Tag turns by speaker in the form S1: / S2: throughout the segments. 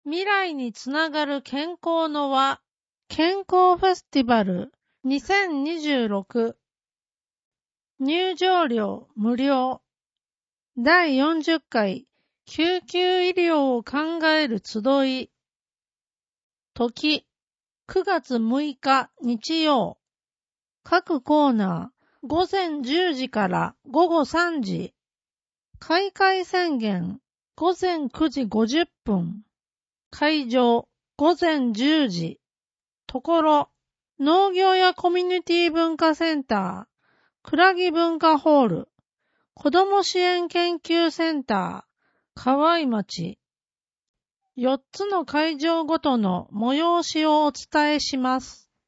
S1: 未来につながる健康の輪、健康フェスティバル2026。入場料無料。第40回救急医療を考える集い。時、9月6日日曜。各コーナー、午前10時から午後3時。開会宣言、午前9時50分。会場、午前10時。ところ、農業やコミュニティ文化センター、倉木文化ホール、子ども支援研究センター、河合町。4つの会場ごとの催しをお伝えします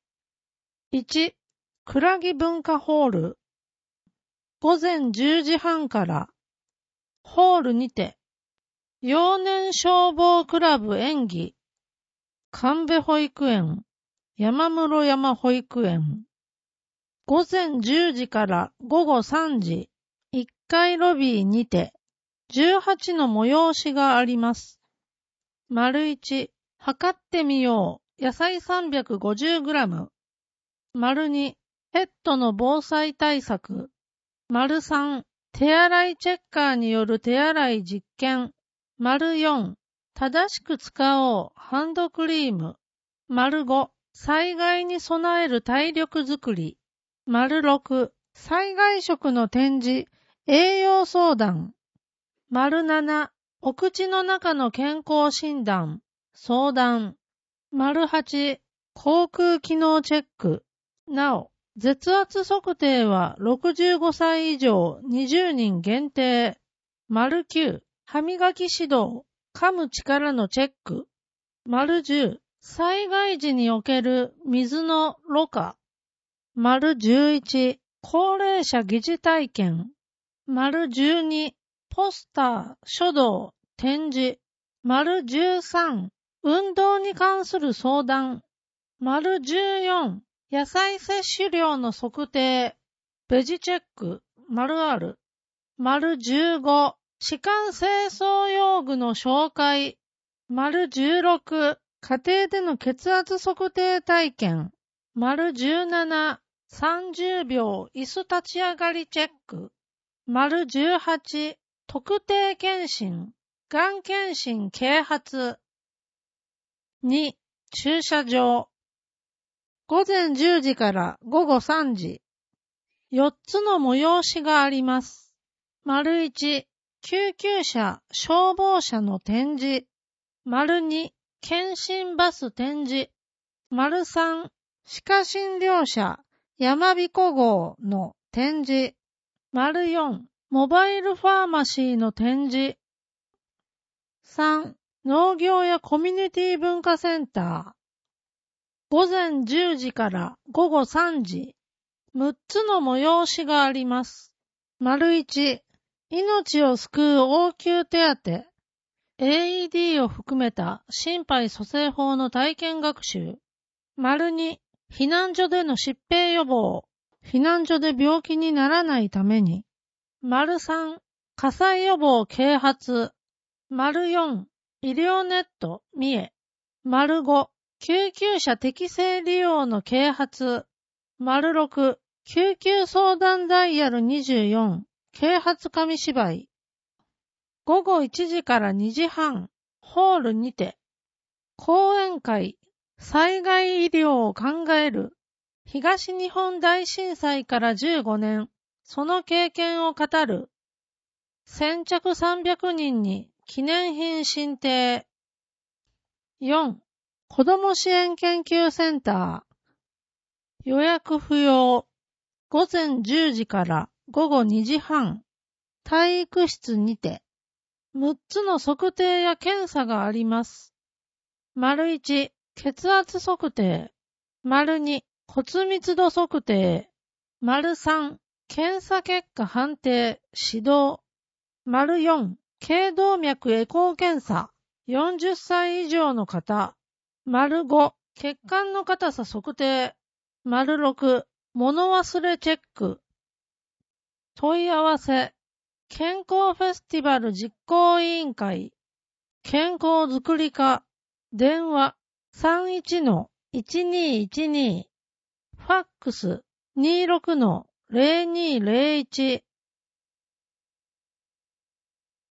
S1: 。1、倉木文化ホール。午前10時半から、ホールにて、幼年消防クラブ演技、神戸保育園、山室山保育園。午前10時から午後3時、1階ロビーにて、18の催しがあります。丸1、測ってみよう、野菜 350g。丸2、ペットの防災対策。丸3、手洗いチェッカーによる手洗い実験。丸4、正しく使おう、ハンドクリーム。丸5、災害に備える体力づくり。丸6、災害食の展示、栄養相談。丸7、お口の中の健康診断、相談。丸8、口腔機能チェック。なお、血圧測定は65歳以上20人限定。丸9、歯磨き指導、噛む力のチェック。丸10、災害時における水のろ過。丸11、高齢者疑似体験。丸12、ポスター、書道、展示。丸13、運動に関する相談。丸14、野菜摂取量の測定。ベジチェック、丸R。丸15、歯間清掃用具の紹介。丸16、家庭での血圧測定体験。丸17、30秒椅子立ち上がりチェック。丸18、特定健診、がん検診啓発。2、駐車場。午前10時から午後3時。4つの催しがあります。丸1、救急車、消防車の展示。丸2、検診バス展示。丸3、歯科診療車、山彦号の展示。丸4、モバイルファーマシーの展示。3、農業やコミュニティ文化センター。午前10時から午後3時。6つの催しがあります。丸1、命を救う応急手当。AED を含めた心肺蘇生法の体験学習。丸2、避難所での疾病予防。避難所で病気にならないために。丸3、火災予防啓発。丸4、医療ネット三重。丸5、救急車適正利用の啓発。丸6、救急相談ダイヤル24、啓発紙芝居。午後1時から2時半、ホールにて。講演会、災害医療を考える。東日本大震災から15年、その経験を語る。先着300人に記念品進呈。4、子ども支援研究センター。予約不要。午前10時から午後2時半。体育室にて。6つの測定や検査があります。丸1、血圧測定。丸2、骨密度測定。丸3、検査結果判定、指導。丸4、頸動脈エコー検査。40歳以上の方。丸5、血管の硬さ測定。丸6、物忘れチェック。問い合わせ。健康フェスティバル実行委員会。健康づくり課。 電話 31-1212 ファックス 26-0201